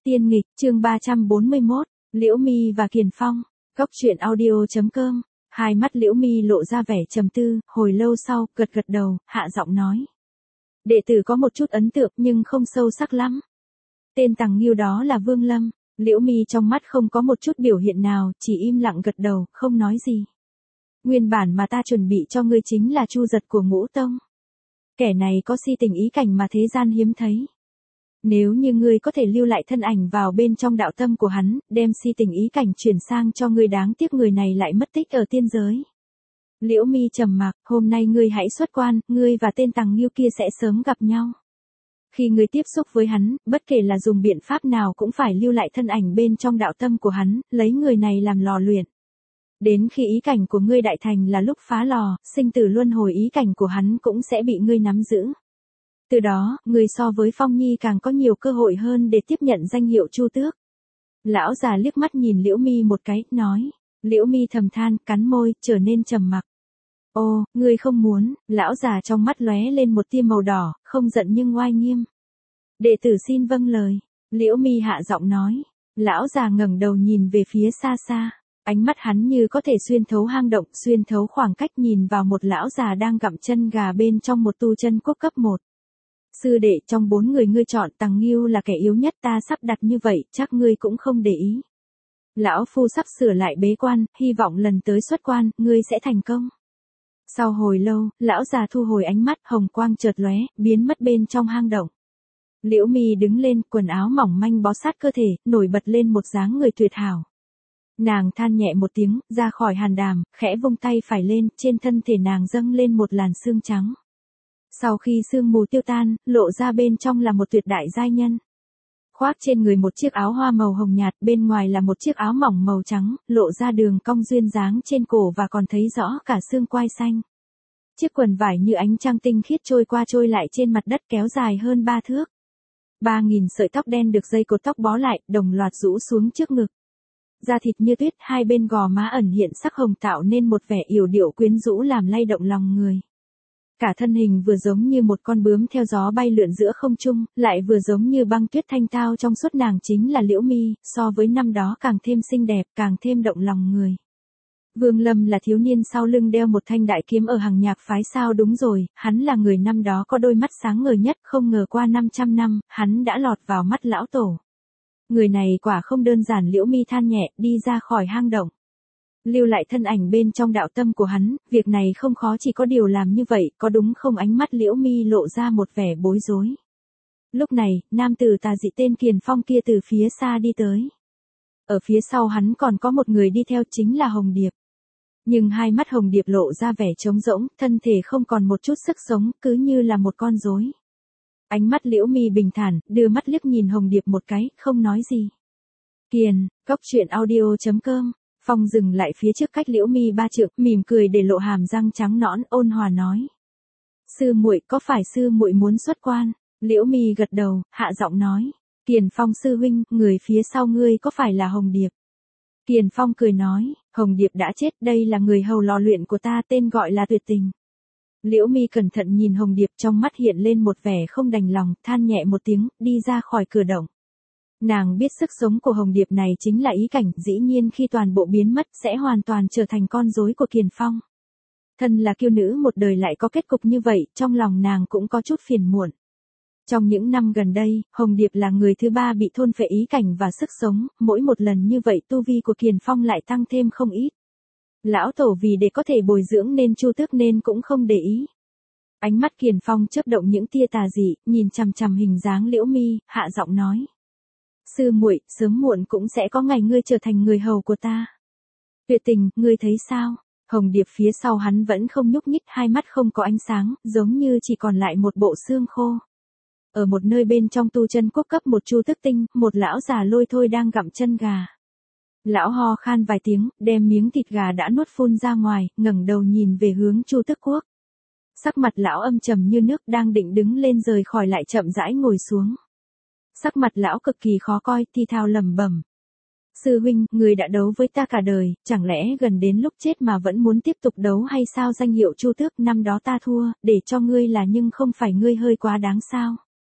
Tiên nghịch, chương 341, Liễu Mi và Kiền Phong. Góc truyện audio.com. Hai mắt Liễu Mi lộ ra vẻ trầm tư, hồi lâu sau, gật gật đầu, hạ giọng nói. Đệ tử có một chút ấn tượng nhưng không sâu sắc lắm. Tên Tằng Nghiêu đó là Vương Lâm. Liễu Mi trong mắt không có một chút biểu hiện nào, chỉ im lặng gật đầu, không nói gì. Nguyên bản mà ta chuẩn bị cho ngươi chính là Chu Giật của Ngũ Tông. Kẻ này có si tình ý cảnh mà thế gian hiếm thấy. Nếu như ngươi có thể lưu lại thân ảnh vào bên trong đạo tâm của hắn, đem si tình ý cảnh chuyển sang cho ngươi, đáng tiếc người này lại mất tích ở tiên giới. Liễu Mi trầm mặc, hôm nay ngươi hãy xuất quan, ngươi và tên Tằng Nghiêu kia sẽ sớm gặp nhau. Khi ngươi tiếp xúc với hắn, bất kể là dùng biện pháp nào cũng phải lưu lại thân ảnh bên trong đạo tâm của hắn, lấy người này làm lò luyện. Đến khi ý cảnh của ngươi đại thành là lúc phá lò, sinh tử luân hồi ý cảnh của hắn cũng sẽ bị ngươi nắm giữ. Từ đó, người so với Phong Nhi càng có nhiều cơ hội hơn để tiếp nhận danh hiệu Chu Tước. Lão già liếc mắt nhìn Liễu Mi một cái, nói. Liễu Mi thầm than, cắn môi, trở nên trầm mặc. Ô, ngươi không muốn, lão già trong mắt lóe lên một tia màu đỏ, không giận nhưng oai nghiêm. Đệ tử xin vâng lời. Liễu Mi hạ giọng nói. Lão già ngẩng đầu nhìn về phía xa xa. Ánh mắt hắn như có thể xuyên thấu hang động, xuyên thấu khoảng cách, nhìn vào một lão già đang gặm chân gà bên trong một tu chân quốc cấp 1. Sư đệ, trong 4 người ngươi chọn Tằng Nghiêu là kẻ yếu nhất, ta sắp đặt như vậy, chắc ngươi cũng không để ý. Lão phu sắp sửa lại bế quan, hy vọng lần tới xuất quan, ngươi sẽ thành công. Sau hồi lâu, lão già thu hồi ánh mắt, hồng quang chợt lóe, biến mất bên trong hang động. Liễu Mi đứng lên, quần áo mỏng manh bó sát cơ thể, nổi bật lên một dáng người tuyệt hảo. Nàng than nhẹ một tiếng, ra khỏi hàn đàm, khẽ vung tay phải lên, trên thân thể nàng dâng lên một làn sương trắng. Sau khi sương mù tiêu tan, lộ ra bên trong là một tuyệt đại giai nhân. Khoác trên người một chiếc áo hoa màu hồng nhạt, bên ngoài là một chiếc áo mỏng màu trắng, lộ ra đường cong duyên dáng trên cổ và còn thấy rõ cả xương quai xanh. Chiếc quần vải như ánh trăng tinh khiết trôi qua trôi lại trên mặt đất, kéo dài hơn 3 thước. 3.000 sợi tóc đen được dây cột tóc bó lại, đồng loạt rũ xuống trước ngực. Da thịt như tuyết, hai bên gò má ẩn hiện sắc hồng tạo nên một vẻ yểu điệu quyến rũ làm lay động lòng người. Cả thân hình vừa giống như một con bướm theo gió bay lượn giữa không trung, lại vừa giống như băng tuyết thanh thao trong suốt. Nàng chính là Liễu Mi, so với năm đó càng thêm xinh đẹp, càng thêm động lòng người. Vương Lâm là thiếu niên sau lưng đeo một thanh đại kiếm ở Hằng Nhạc phái sao? Đúng rồi, hắn là người năm đó có đôi mắt sáng ngời nhất, không ngờ qua 500 năm, hắn đã lọt vào mắt lão tổ. Người này quả không đơn giản. Liễu Mi than nhẹ, đi ra khỏi hang động. Lưu lại thân ảnh bên trong đạo tâm của hắn, việc này không khó, chỉ có điều làm như vậy, có đúng không? Ánh mắt Liễu Mi lộ ra một vẻ bối rối. Lúc này, nam tử tà dị tên Kiền Phong kia từ phía xa đi tới. Ở phía sau hắn còn có một người đi theo, chính là Hồng Điệp. Nhưng hai mắt Hồng Điệp lộ ra vẻ trống rỗng, thân thể không còn một chút sức sống, cứ như là một con rối. Ánh mắt Liễu Mi bình thản, đưa mắt liếc nhìn Hồng Điệp một cái, không nói gì. Kiền, góc truyện audio.com. Phong dừng lại phía trước cách Liễu Mi 3 trượng, mỉm cười để lộ hàm răng trắng nõn, ôn hòa nói. Sư muội, có phải sư muội muốn xuất quan? Liễu Mi gật đầu, hạ giọng nói. Kiền Phong sư huynh, người phía sau ngươi có phải là Hồng Điệp? Kiền Phong cười nói, Hồng Điệp đã chết, đây là người hầu lò luyện của ta, tên gọi là Tuyệt Tình. Liễu Mi cẩn thận nhìn Hồng Điệp, trong mắt hiện lên một vẻ không đành lòng, than nhẹ một tiếng, đi ra khỏi cửa động. Nàng biết sức sống của Hồng Điệp này chính là ý cảnh, dĩ nhiên khi toàn bộ biến mất sẽ hoàn toàn trở thành con rối của Kiền Phong. Thân là kiêu nữ một đời lại có kết cục như vậy, trong lòng nàng cũng có chút phiền muộn. Trong những năm gần đây, Hồng Điệp là người thứ 3 bị thôn phệ ý cảnh và sức sống, mỗi một lần như vậy tu vi của Kiền Phong lại tăng thêm không ít. Lão tổ vì để có thể bồi dưỡng nên Chu Tước nên cũng không để ý. Ánh mắt Kiền Phong chớp động những tia tà dị, nhìn chằm chằm hình dáng Liễu Mi, hạ giọng nói. Sư muội, sớm muộn cũng sẽ có ngày ngươi trở thành người hầu của ta. Tuyệt Tình, ngươi thấy sao? Hồng Điệp phía sau hắn vẫn không nhúc nhích, hai mắt không có ánh sáng, giống như chỉ còn lại một bộ xương khô. Ở một nơi bên trong tu chân quốc cấp 1 Chu Tước Tinh, một lão già lôi thôi đang gặm chân gà. Lão ho khan vài tiếng, đem miếng thịt gà đã nuốt phun ra ngoài, ngẩng đầu nhìn về hướng Chu Tước Quốc. Sắc mặt lão âm trầm như nước, đang định đứng lên rời khỏi lại chậm rãi ngồi xuống. Sắc mặt lão cực kỳ khó coi, thi thao lẩm bẩm. Sư huynh, người đã đấu với ta cả đời, chẳng lẽ gần đến lúc chết mà vẫn muốn tiếp tục đấu hay sao? Danh hiệu Chu Tước năm đó ta thua, để cho ngươi là nhưng không phải ngươi hơi quá đáng sao?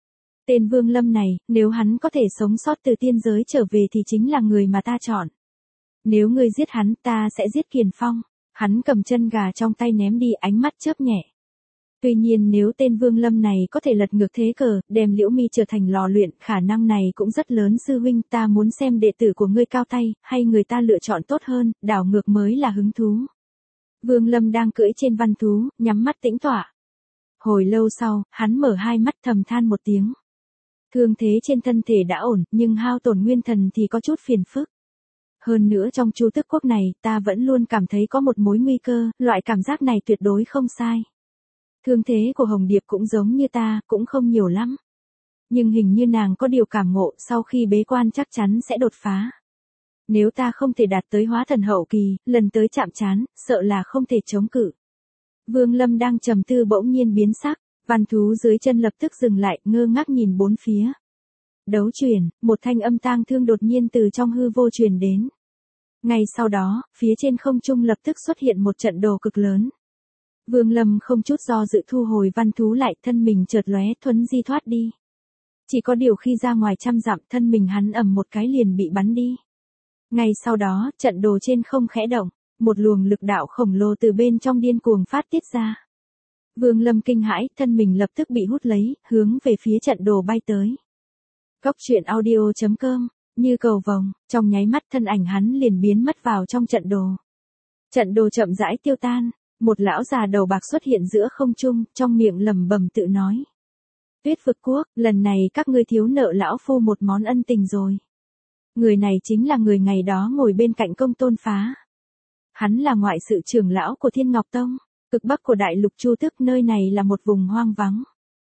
Tên Vương Lâm này, nếu hắn có thể sống sót từ tiên giới trở về thì chính là người mà ta chọn. Nếu ngươi giết hắn, ta sẽ giết Kiền Phong. Hắn cầm chân gà trong tay ném đi, ánh mắt chớp nhẹ. Tuy nhiên nếu tên Vương Lâm này có thể lật ngược thế cờ, đem Liễu Mi trở thành lò luyện, khả năng này cũng rất lớn. Sư huynh, ta muốn xem đệ tử của ngươi cao tay, hay người ta lựa chọn tốt hơn, đảo ngược mới là hứng thú. Vương Lâm đang cưỡi trên văn thú, nhắm mắt tĩnh tọa. Hồi lâu sau, hắn mở hai mắt thầm than một tiếng. Thương thế trên thân thể đã ổn, nhưng hao tổn nguyên thần thì có chút phiền phức. Hơn nữa trong Chu Tước Quốc này, ta vẫn luôn cảm thấy có một mối nguy cơ, loại cảm giác này tuyệt đối không sai. Thương thế của Hồng Điệp cũng giống như ta, cũng không nhiều lắm. Nhưng hình như nàng có điều cảm ngộ, sau khi bế quan chắc chắn sẽ đột phá. Nếu ta không thể đạt tới hóa thần hậu kỳ, lần tới chạm trán, sợ là không thể chống cự. Vương Lâm đang trầm tư bỗng nhiên biến sắc, văn thú dưới chân lập tức dừng lại, ngơ ngác nhìn bốn phía. Đấu truyền, một thanh âm tang thương đột nhiên từ trong hư vô truyền đến. Ngay sau đó, phía trên không trung lập tức xuất hiện một trận đồ cực lớn. Vương Lâm không chút do dự thu hồi văn thú lại, thân mình chợt lóe thuấn di thoát đi. Chỉ có điều khi ra ngoài trăm dặm, thân mình hắn ầm một cái liền bị bắn đi. Ngay sau đó, trận đồ trên không khẽ động, một luồng lực đạo khổng lồ từ bên trong điên cuồng phát tiết ra. Vương Lâm kinh hãi, thân mình lập tức bị hút lấy, hướng về phía trận đồ bay tới. Cốc truyện audio.com, như cầu vồng, trong nháy mắt thân ảnh hắn liền biến mất vào trong trận đồ. Trận đồ chậm rãi tiêu tan, một lão già đầu bạc xuất hiện giữa không trung, trong miệng lẩm bẩm tự nói. Tuyết Vực Quốc, lần này các ngươi thiếu nợ lão phu một món ân tình rồi. Người này chính là người ngày đó ngồi bên cạnh Công Tôn Phá. Hắn là ngoại sự trưởng lão của Thiên Ngọc Tông, cực bắc của đại lục Chu Tước, nơi này là một vùng hoang vắng.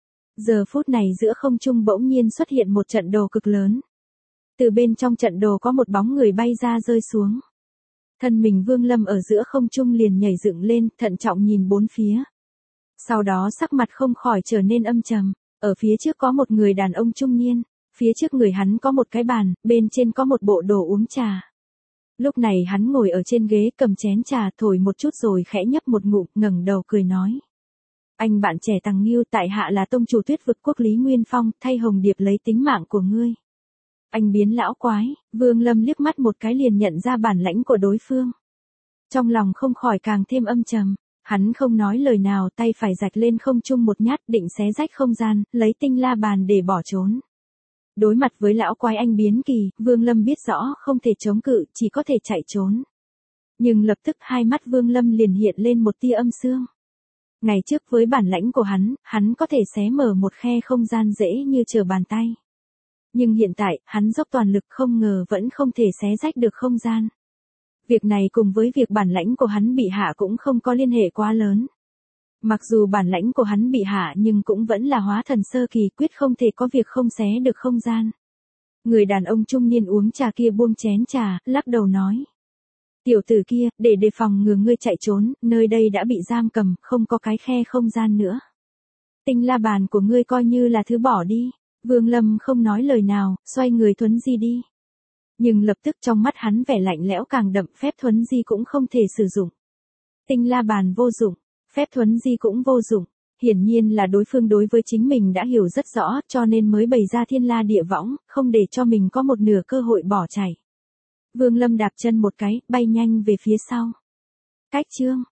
Giờ phút này giữa không trung bỗng nhiên xuất hiện một trận đồ cực lớn. Từ bên trong trận đồ có một bóng người bay ra rơi xuống. Thân mình Vương Lâm ở giữa không trung liền nhảy dựng lên, thận trọng nhìn bốn phía. Sau đó sắc mặt không khỏi trở nên âm trầm, ở phía trước có một người đàn ông trung niên, phía trước người hắn có một cái bàn, bên trên có một bộ đồ uống trà. Lúc này hắn ngồi ở trên ghế cầm chén trà thổi một chút rồi khẽ nhấp một ngụm, ngẩng đầu cười nói. Anh bạn trẻ Tằng Nghiêu, tại hạ là tông chủ Tuyết Vực Quốc Lý Nguyên Phong, thay Hồng Điệp lấy tính mạng của ngươi. Anh biến lão quái, Vương Lâm liếc mắt một cái liền nhận ra bản lãnh của đối phương. Trong lòng không khỏi càng thêm âm trầm, hắn không nói lời nào, tay phải rạch lên không trung một nhát, định xé rách không gian, lấy tinh la bàn để bỏ trốn. Đối mặt với lão quái anh biến kỳ, Vương Lâm biết rõ không thể chống cự, chỉ có thể chạy trốn. Nhưng lập tức hai mắt Vương Lâm liền hiện lên một tia âm xương. Ngày trước với bản lãnh của hắn có thể xé mở một khe không gian dễ như trở bàn tay. Nhưng hiện tại, hắn dốc toàn lực không ngờ vẫn không thể xé rách được không gian. Việc này cùng với việc bản lãnh của hắn bị hạ cũng không có liên hệ quá lớn. Mặc dù bản lãnh của hắn bị hạ nhưng cũng vẫn là hóa thần sơ kỳ, quyết không thể có việc không xé được không gian. Người đàn ông trung niên uống trà kia buông chén trà, lắc đầu nói. Tiểu tử kia, để đề phòng ngừa ngươi chạy trốn, nơi đây đã bị giam cầm, không có cái khe không gian nữa. Tinh la bàn của ngươi coi như là thứ bỏ đi. Vương Lâm không nói lời nào, xoay người thuấn di đi. Nhưng lập tức trong mắt hắn vẻ lạnh lẽo càng đậm, phép thuấn di cũng không thể sử dụng. Tinh la bàn vô dụng, phép thuấn di cũng vô dụng. Hiển nhiên là đối phương đối với chính mình đã hiểu rất rõ, cho nên mới bày ra thiên la địa võng, không để cho mình có một nửa cơ hội bỏ chạy. Vương Lâm đạp chân một cái, bay nhanh về phía sau. Cách chương